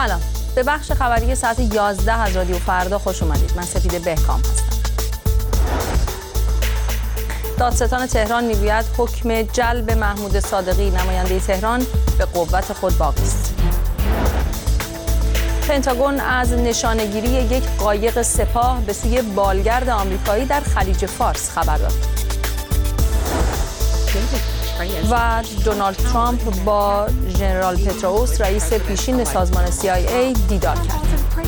سلام، به بخش خبری ساعت 11 از رادیو فردا خوش اومدید. من سپیده بهکام هستم. دادستان تهران میگوید حکم جلب محمود صادقی نماینده تهران به قوت خود باقی است. پنتاگون از نشانه‌گیری یک قایق سپاه به سوی بالگرد آمریکایی در خلیج فارس خبر داد. و دونالد ترامپ با ژنرال پتروس رئیس پیشین سازمان CIA دیدار کرد.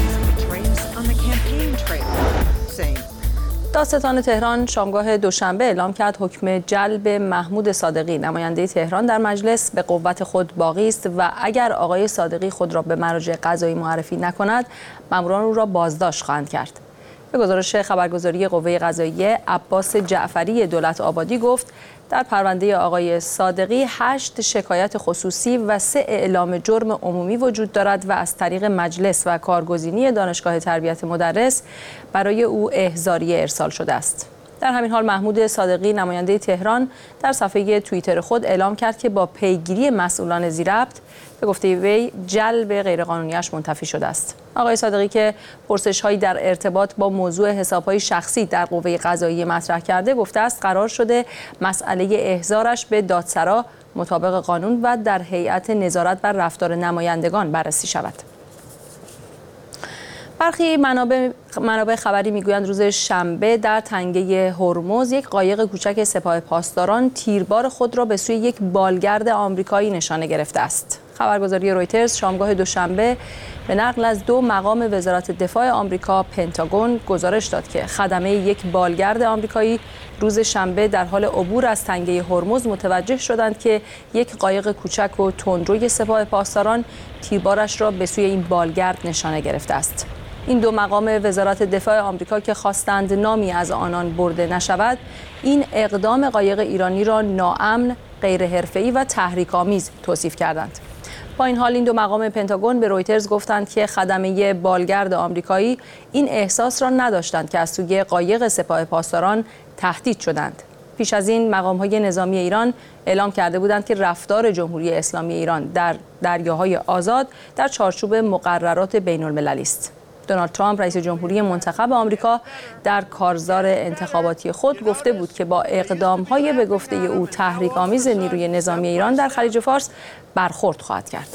دادستان تهران شامگاه دوشنبه اعلام کرد حکم جلب محمود صادقی نماینده تهران در مجلس به قوت خود باقی است و اگر آقای صادقی خود را به مراجع قضایی معرفی نکند، ماموران او را بازداشت خواهند کرد. به گزارش خبرگزاری قوه قضاییه، عباس جعفری دولت آبادی گفت در پرونده آقای صادقی 8 شکایت خصوصی و 3 اعلام جرم عمومی وجود دارد و از طریق مجلس و کارگزینی دانشگاه تربیت مدرس برای او احضاریه ارسال شده است. در همین حال محمود صادقی نماینده تهران در صفحه توییتر خود اعلام کرد که با پیگیری مسئولان ذی‌ربط به گفته وی جلب غیرقانونیش منتفی شده است. آقای صادقی که پرسش‌هایی در ارتباط با موضوع حساب‌های شخصی در قوه قضاییه مطرح کرده، گفته است قرار شده مسئله احضارش به دادسرا مطابق قانون و در هیئت نظارت بر رفتار نمایندگان بررسی شود. برخی منابع خبری میگویند روز شنبه در تنگه هرمز یک قایق کوچک سپاه پاسداران تیربار خود را به سوی یک بالگرد آمریکایی نشانه گرفته است. خبرگزاری رویترز شامگاه دوشنبه به نقل از 2 مقام وزارت دفاع آمریکا پنتاگون گزارش داد که خدمه یک بالگرد آمریکایی روز شنبه در حال عبور از تنگه هرمز متوجه شدند که یک قایق کوچک و تندروی سپاه پاسداران تیربارش را به سوی این بالگرد نشانه گرفته است. این 2 مقام وزارت دفاع آمریکا که خواستند نامی از آنان برده نشود، این اقدام قایق ایرانی را ناامن، غیر حرفه‌ای و تحریک‌آمیز توصیف کردند. با این حال این 2 مقام پنتاگون به رویترز گفتند که خدمه بالگرد آمریکایی این احساس را نداشتند که از سوی قایق سپاه پاسداران تهدید شدند. پیش از این مقام‌های نظامی ایران اعلام کرده بودند که رفتار جمهوری اسلامی ایران در دریاهای آزاد در چارچوب مقررات بین‌المللی است. دونالد ترامپ رئیس جمهوری منتخب آمریکا در کارزار انتخاباتی خود گفته بود که با اقدام‌های به گفته او تحریک‌آمیز نیروی نظامی ایران در خلیج فارس برخورد خواهد کرد.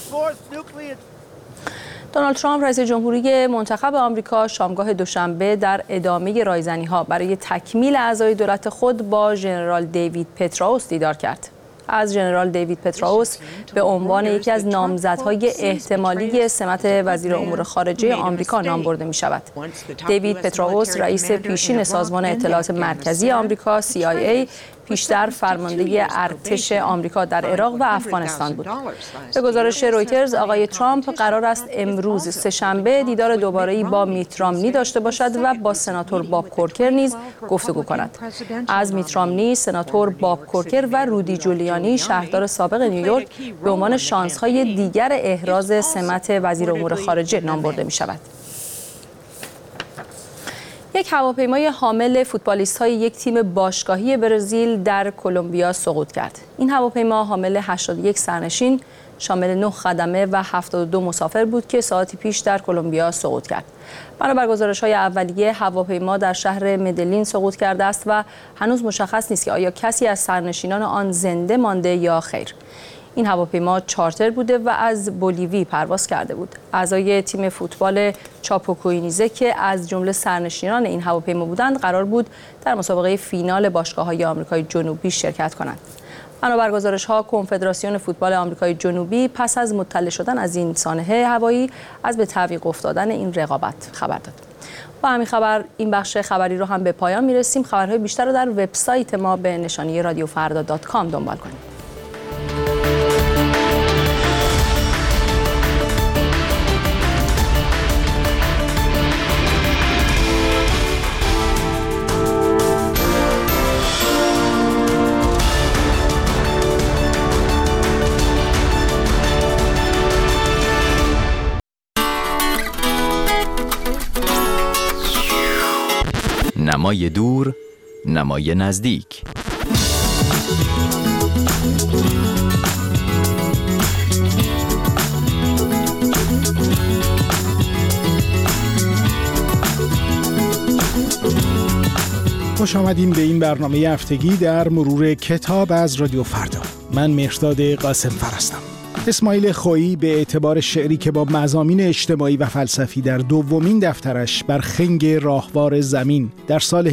دونالد ترامپ رئیس جمهوری منتخب آمریکا شامگاه دوشنبه در ادامه رایزنی‌ها برای تکمیل اعضای دولت خود با ژنرال دیوید پتراوس دیدار کرد. از ژنرال دیوید پتراوس به عنوان یکی از نامزدهای احتمالی سمت وزیر امور خارجه آمریکا نام برده می شود. دیوید پتراوس رئیس پیشین سازمان اطلاعات مرکزی آمریکا CIA پیشتر فرمانده ارتش آمریکا در عراق و افغانستان بود. به گزارش رویترز آقای ترامپ قرار است امروز سه‌شنبه دیدار دوباره‌ای با میت رامنی داشته باشد و با سناتور باب کورکر نیز گفتگو کند. از میت رامنی، سناتور باب کورکر و رودی جولیانی شهردار سابق نیویورک به عنوان شانس‌های دیگر احراز سمت وزیر امور خارجه نام برده می‌شود. یک هواپیمای حامل فوتبالیست‌های یک تیم باشگاهی برزیل در کلمبیا سقوط کرد. این هواپیما حامل 81 سرنشین شامل 9 خدمه و 72 مسافر بود که ساعتی پیش در کلمبیا سقوط کرد. بنابر گزارش‌های اولیه هواپیما در شهر مدلین سقوط کرده است و هنوز مشخص نیست که آیا کسی از سرنشینان آن زنده مانده یا خیر. این هواپیما چارتر بوده و از بولیوی پرواز کرده بود. اعضای تیم فوتبال چاپوکوینیزه که از جمله سرنشینان این هواپیما بودند قرار بود در مسابقه فینال باشگاه‌های آمریکای جنوبی شرکت کنند. بنابر گزارش‌ها کنفدراسیون فوتبال آمریکای جنوبی پس از مطلع شدن از این سانحه هوایی از به تعویق افتادن این رقابت خبر داد. با همین خبر این بخش خبری رو هم به پایان می‌رسیم. خبرهای بیشتر رو در وبسایت ما به نشانی radiofarda.com دنبال کنید. نمای دور، نمای نزدیک. خوش آمدین به این برنامه هفتگی در مرور کتاب از رادیو فردا. من مهرداد قاسمفر هستم. اسماعیل خویی به اعتبار شعری که با مضامین اجتماعی و فلسفی در دومین دفترش بر خنگ راهوار زمین در سال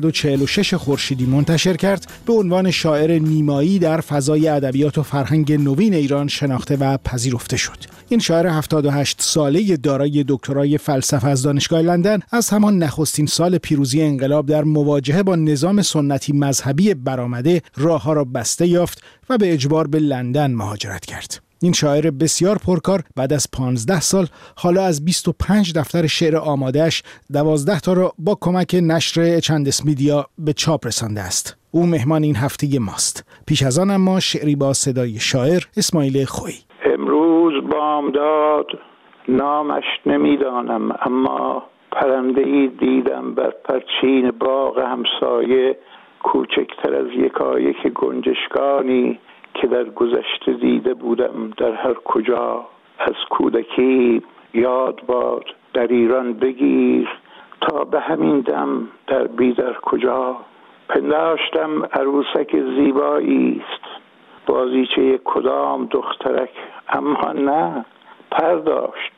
1146 خورشیدی منتشر کرد، به عنوان شاعر نیمایی در فضای ادبیات و فرهنگ نوین ایران شناخته و پذیرفته شد. این شاعر 78 ساله دارای دکترای فلسفه از دانشگاه لندن از همان نخستین سال پیروزی انقلاب در مواجهه با نظام سنتی مذهبی برآمده راهها را بسته یافت و به اجبار به لندن مهاجرت کرد. این شاعر بسیار پرکار بعد از 15 سال حالا از 25 دفتر شعر آماده‌اش 12 تا را با کمک نشر چندس میدیا به چاپ رسانده است. او مهمان این هفته ماست. پیش از آن اما شعری با صدای شاعر اسماعیل خویی. امروز بامداد نامش نمیدانم، اما پرنده‌ای دیدم بر پرچین باغ همسایه، کوچکتر از یکایک گنجشکانی که در گذشته دیده بودم در هر کجا. از کودکی یاد باد در ایران بگیر، تا به همین دم در بیدر کجا. پنداشتم عروسک زیبایی است، بازیچه کدام دخترک، اما نه، پرداشت.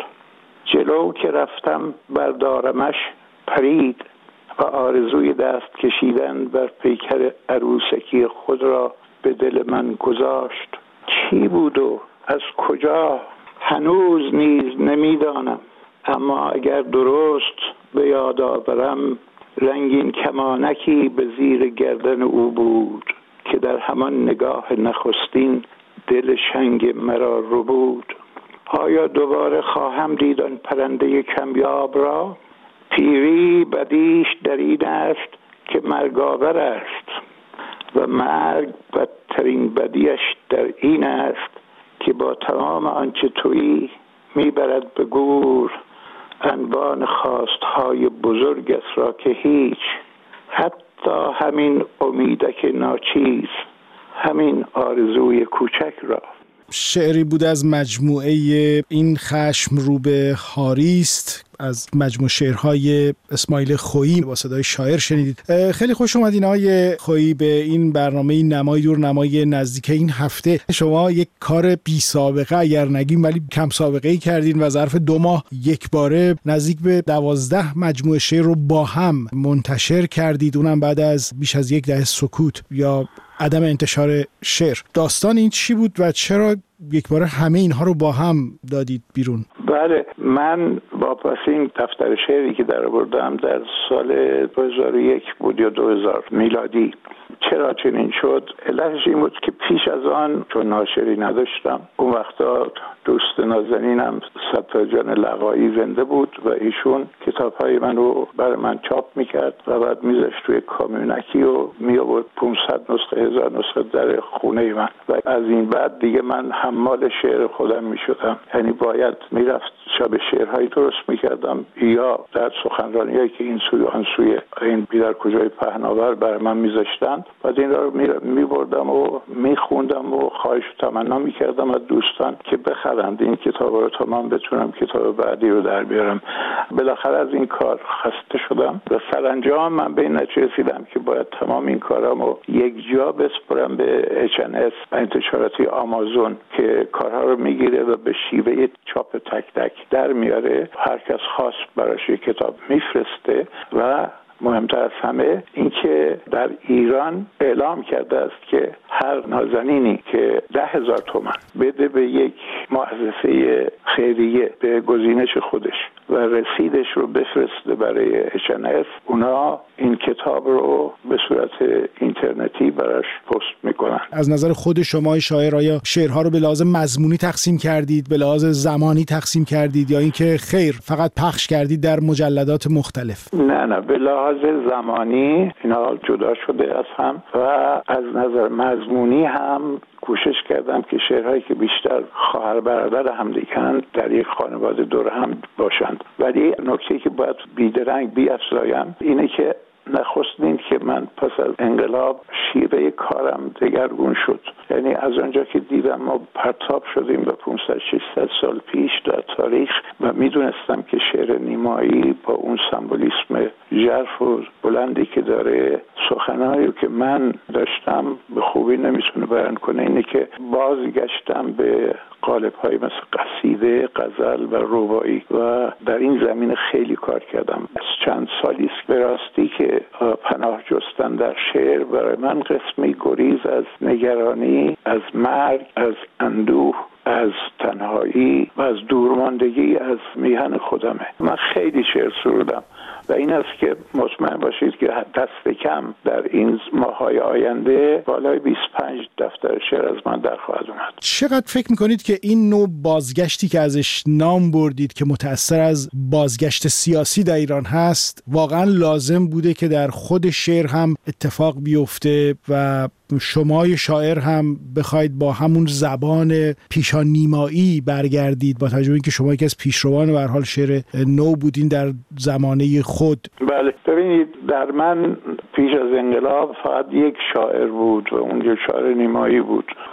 جلو که رفتم بردارمش پرید و آرزوی دست کشیدن بر پیکر عروسکی خود را به دل من گذاشت. چی بود و از کجا هنوز نیز نمیدانم، اما اگر درست به یاد آورم رنگین کمانکی به زیر گردن او بود که در همان نگاه نخستین دل شنگ مرا رو بود. آیا دوباره خواهم دید آن پرنده کمیاب را؟ پیری بدیش در این است که مرگاور است و مرگ بدترین بدیش در این است که با تمام آنچه تویی میبرد به گور. انبان خواستهای بزرگ است را که هیچ، حتی همین امیدک ناچیز، همین آرزوی کوچک را. شعری بود از مجموعه این خشم رو به هاریست، از مجموعه شعرهای اسماعیل خویی با صدای شاعر شنیدید. خیلی خوش اومدین آقای خویی به این برنامه نمای دور نمای نزدیک. این هفته شما یک کار بی سابقه اگر نگیم ولی کم سابقه ای کردین و ظرف 2 ماه یک باره نزدیک به 12 مجموعه شعر رو با هم منتشر کردید، اونم بعد از بیش از 10 دهه سکوت یا عدم انتشار شعر. داستان این چی بود و چرا یک باره همه اینها رو با هم دادید بیرون؟ بله، من واپس این دفتر شعری که در آوردم در سال 2001 بود یا 2000 میلادی. چرا چنین شد؟ علتش این بود که پیش از آن چون ناشری نداشتم، اون وقتا دوست نازنینم ستار جان لقایی زنده بود و ایشون کتاب‌های من رو برای من چاپ میکرد و بعد میذاشت توی کامیونکی و میآورد 500 نسخه 1000 نسخه در خونه من و از این بعد دیگه من حمال شعر خودم میشدم. یعنی باید میرفت شب شعرهایی درست میکردم یا در سخنرانیایی که این سوی آن سوی این بیدر کجای پهناور برای من میذاشتن، بعد این را میبردم و میخوندم و خواهش و تمنا میکردم از دوستان که بخرند این کتاب رو تا من بتونم کتاب بعدی رو در بیارم. بالاخره از این کار خسته شدم و سرانجام من به این نتیجه رسیدم که باید تمام این کارامو یک جا بسپرم به H&S انتشاراتی آمازون که کارها رو میگیره و به شیوه چاپ تک تک در میاره. هر کس خواست براش یک کتاب میفرسته و مهمتر از همه این که در ایران اعلام کرده است که هر نازنینی که 10,000 تومان بده به یک مؤسسه خیریه به گزینش خودش و رسیدش رو بفرسته برای H&S، اونا این کتاب رو به صورت اینترنتی براش پست میکنن. از نظر خود شما شاعر آیا شعرها رو به لحاظ مضمونی تقسیم کردید، به لحاظ زمانی تقسیم کردید یا اینکه خیر فقط پخش کردید در مجلدات مختلف؟ نه، به لحاظ زمانی اینا جدا شده از هم و از نظر مضمونی هم کوشش کردم که شعرهایی که بیشتر خواهر برادر هم دیگن در یک خانواده دور هم باشند. ولی نکته که باید بیدرنگ بی‌افزایم اینه که نخستین که من پس از انقلاب شیوه کارم دگرگون شد. یعنی از آنجا که دیدم ما پرتاب شدیم به 500-600 سال پیش در تاریخ و میدونستم که شعر نیمایی با اون سمبولیسم ژرف و بلندی که داره، سخنهایی که من داشتم به خوبی نمیتونه بیان کنه. اینه که بازگشتم به قالب‌های مثل قصیده، غزل و رباعی و در این زمینه خیلی کار کردم. از چند سالی است به راستی که پناه جستن در شعر برای من قسمی گریز از نگرانی، از مرگ، از اندوه، از تنهایی و از دورماندگی از میهن خودمه. من خیلی شعر سرودم و این است که مطمئن باشید که دست کم در این ماه‌های آینده بالای 25 دفتر شعر از من در خواهد اومد. چقدر فکر میکنید که این نوع بازگشتی که ازش نام بردید که متأثر از بازگشت سیاسی در ایران هست واقعا لازم بوده که در خود شعر هم اتفاق بیفته و شما شاعر هم بخواید با همون زبان پیشا نیمایی برگردید، با توجه به اینکه شما یکی از پیشروان به هر حال شعر نو بودین در زمانه خود؟ بله، ببینید در من پیش از انقلاب فقط یک شاعر بود و اون یک شاعر نیمایی بود و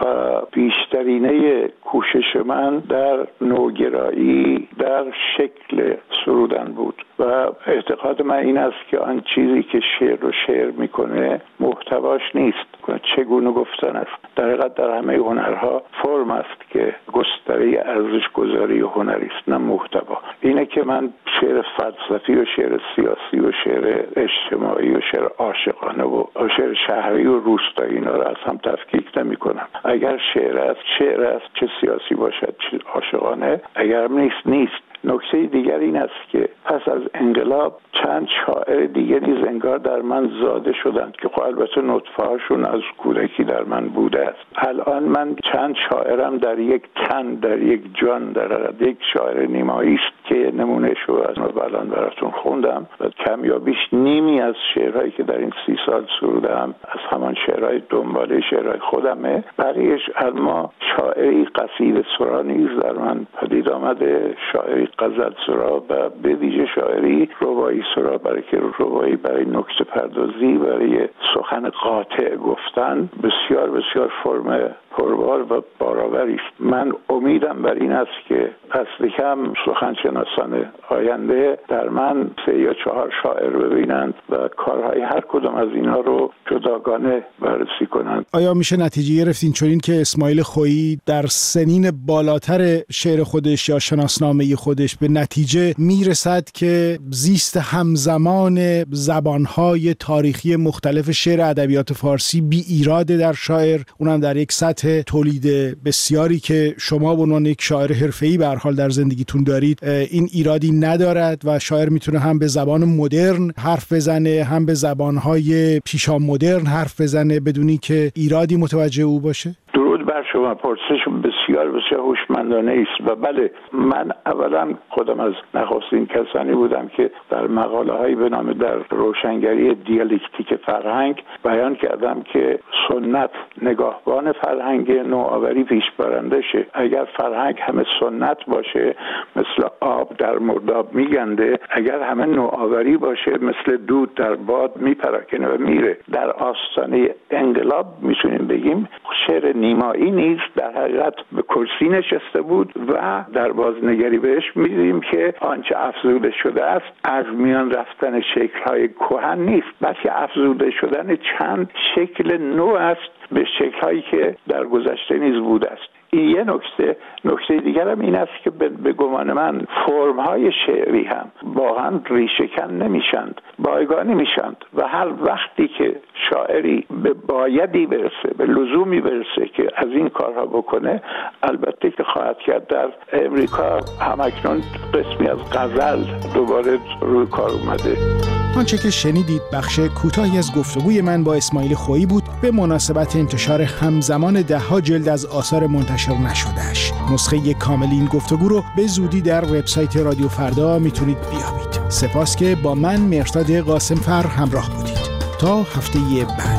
بیشترینه کوشش من در نوگرایی، در شکل سرودن بود و اعتقاد من این است که آن چیزی که شعر رو شعر میکنه محتواش نیست، چگونه گفتن است. در حقیقت در همه هنرها فرم است که گستره ارزش گذاری هنری است، نه محتوا. اینه که من شعر فلسفی و شعر سیاسی و شعر اجتماعی و شعر عاشقانه و شعر شهری و روستایی اینا رو از هم تفکیک نمی کنم. اگر شعر است شعر است، چه سیاسی باشد چه عاشقانه. اگر نیست. نکته دیگر این است که پس از انقلاب چند شاعر دیگه نیز انگار در من زاده شدند که خب البته نطفه هاشون از کودکی در من بوده است. الان من چند شاعرم در یک تن، در یک جان، در یک شاعر نیمایی است که نمونه شو از الان براتون خوندم و کم یا بیش نیمی از شعرهایی که در این 30 سال سرودم از همان شعرهای دنباله شعرهای خودمه. بقیه‌اش اما شاعری قصیده سرا نیز در من پدید آمده، شاعری غزل سرا و به ویژه شاعری رباعی سرا، برای که رباعی برای نکته پردازی، برای سخن قاطع گفتن بسیار بسیار فرم پربار و بارآوری است. من امیدم بر این است که اصل کم سخنشناسان آینده در من 3 یا 4 شاعر ببینند و کارهای هر کدام از اینا رو جداگانه بررسی کنند. آیا میشه نتیجه گرفتین چنین که اسماعیل خویی در سنین بالاتر شعر خودش یا شناسنامه خودش به نتیجه میرسد که زیست همزمان زبانهای تاریخی مختلف شعر ادبیات فارسی بی ایراده در شاعر، اونم در یک سطح تولید بسیاری که شما به عنوان یک شاعر حرفه‌ای به هر حال در زندگیتون دارید این ایرادی ندارد و شاعر میتونه هم به زبان مدرن حرف بزنه هم به زبانهای پیشا مدرن حرف بزنه بدونی که ایرادی متوجه او باشه؟ درود بر شما، پرسش بسیار بسیار هوشمندانه است و بله، من اولا خودم از نخستین کسانی بودم که در مقاله‌هایی به نام در روشنگری دیالکتیک فرهنگ بیان کردم که سنت نگاهبان فرهنگ، نوآوری پیش برنده شه. اگر فرهنگ همه سنت باشه مثل آب در مرداب میگنده، اگر همه نوآوری باشه مثل دود در باد میپراکنه و میره. در آستانه انقلاب میتونیم بگیم شعر نیمایی نیز در حقیقت به کرسی نشسته بود و در بازنگری بهش می‌دیدیم که آنچه افزوده شده است از میان رفتن شکل‌های کهن نیست، بلکه افزوده شدن چند شکل نو است به شکل‌هایی که در گذشته نیز بوده است. این یه نکته دیگر هم این است که به گمان من فرم‌های شعری هم واقعا ریشه‌کن نمیشند، بایگانی میشند و هر وقتی که شاعری به بایدی برسه، به لزومی برسه که از این کارها بکنه، البته که خواهد کرد. در امریکا همکنون قسمی از غزل دوباره روی کار اومده. آنچه که شنیدید بخش کوتاهی از گفتگوی من با اسماعیل خویی بود به مناسبت انتشار همزمان 10 جلد از آثار منتشر نشده‌اش. نسخه کامل این گفتگو رو به زودی در وبسایت رادیو فردا میتونید بیابید. سپاس که با من مهرداد قاسمفر همراه بودید. تا هفته بعد.